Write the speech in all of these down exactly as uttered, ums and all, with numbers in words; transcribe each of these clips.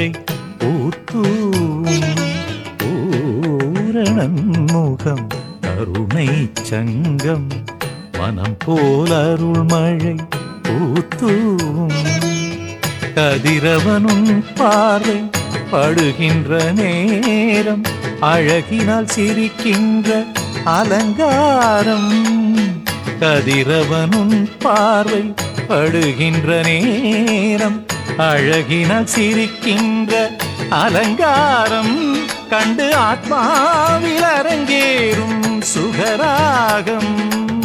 மழை பூத்தூவும் பூரணன் முகம் கருணை சங்கம் மனம் போல் அருள் மழை பூத்தூவும் கதிரவனும் பார்வை படுகின்ற நேரம் அழகினால் சிரிக்கின்ற அலங்காரம் கதிரவனும் பார்வை படுகின்ற நேரம் அழகினால் சிரிக்கின்ற அலங்காரம் கண்டு ஆத்மாவில் அரங்கேறும் சுகராகம்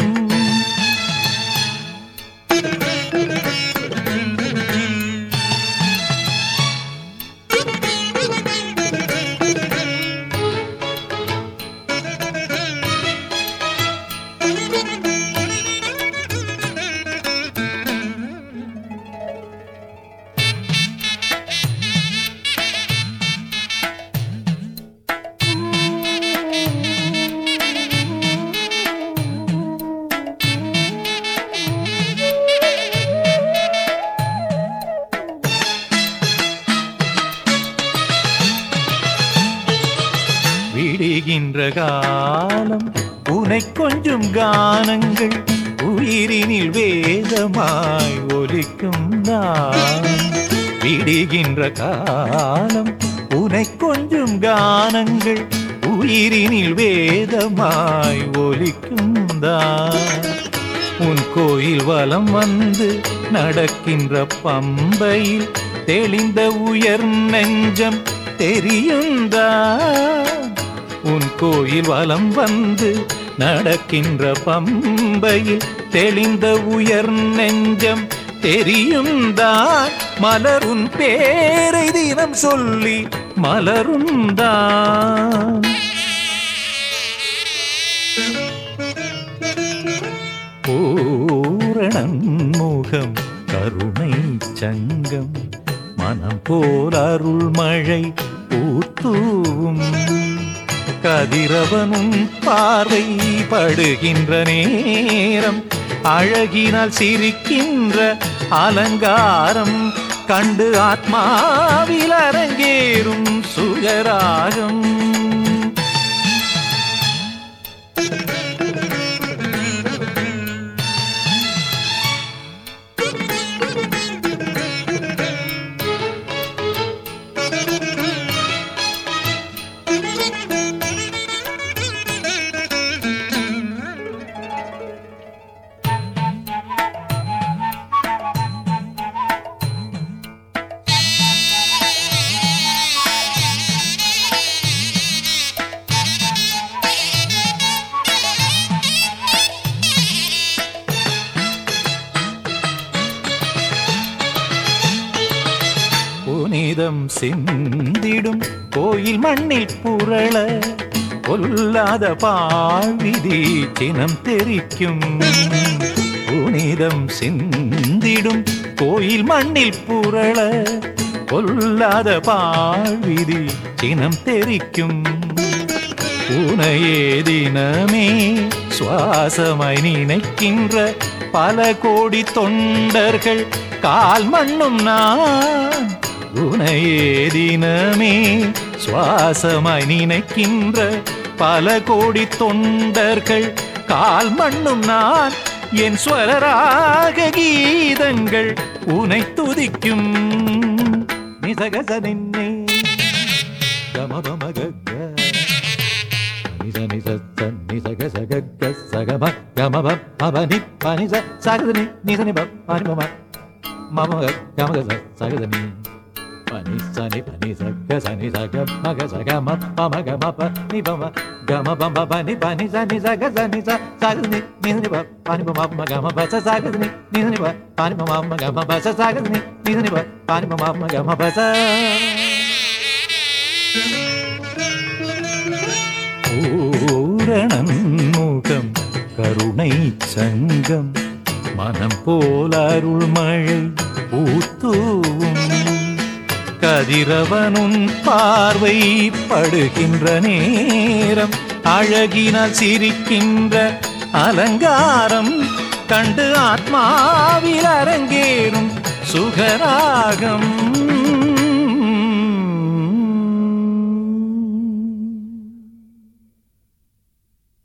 விடுகின்ற காலம் உனை கொஞ்சம் கானங்கள் உயிரினில் வேதமாய் ஒலிக்கும் நான் விடுகின்ற காலம் உனை கொஞ்சம் கானங்கள் உயிரினில் வேதமாய் ஒலிக்கும் தான் உன் கோயில் வலம் வந்து நடக்கின்ற பம்பையில் தெளிந்த உயர் நெஞ்சம் தெரியுந்தா உன் கோயில் வலம் வந்து நடக்கின்ற பம்பையில் தெளிந்த உயர் நெஞ்சம் தெரியுந்தான் மலரும் பேரை தினம் சொல்லி மலருந்தான் பூரணன் முகம் கருணை சங்கம் மனம் போல் அருள் மழை பூத்தூவும் கதிரவனும் பார்வை படுகின்ற நேரம் அழகினால் சிரிக்கின்ற அலங்காரம் கண்டு ஆத்மாவில் அரங்கேறும் சுகராகம் புனிதம் சிந்திடும் கோயில் மண்ணில் புரள பொல்லாத பாழ்விதி சினம் தெரிக்கும் புனிதம் சிந்திடும் கோயில் மண்ணில் புரள பொல்லாத பாழ்விதி சினம் தெரிக்கும் உனையே தினமே சுவாசமாய் நினைக்கின்ற பல கோடி தொண்டர்கள் கால் மண்ணும் நான் உனையே தினமே சுவாசமாய் நினைக்கின்ற பல கோடி தொண்டர்கள் கால் மண்ணும் நான் என் ஸ்வரராக கீதங்கள் உனை துதிக்கும் நிசகச நின்னே கமபமக நிச நிச நிசகச கக சகம கமப பபனி பனிச சகதனி நிசனி பனிமம மம கமகச சகதனி Pani sani pani saga sani saga maga saga ma pa maga ma pa ni pa ma ga ma pa pa pani pani sani saga sani sa saga ni ni ni pa pani pa ma ma ga ma pa sa saga ni ni ni pa pani pa ma ma ga ma pa sa saga ni ni ni pa pani pa ma ma ga ma pa sa Pooranan முகம் கருணை சங்கம் மனம் போல் அருள் மழை பூத்தூவும் கதிரவனும் பார்வை படுகின்ற நேரம் அழகினால் சிரிக்கின்ற அலங்காரம் கண்டு ஆத்மாவில் அரங்கேறும் சுகராகம்.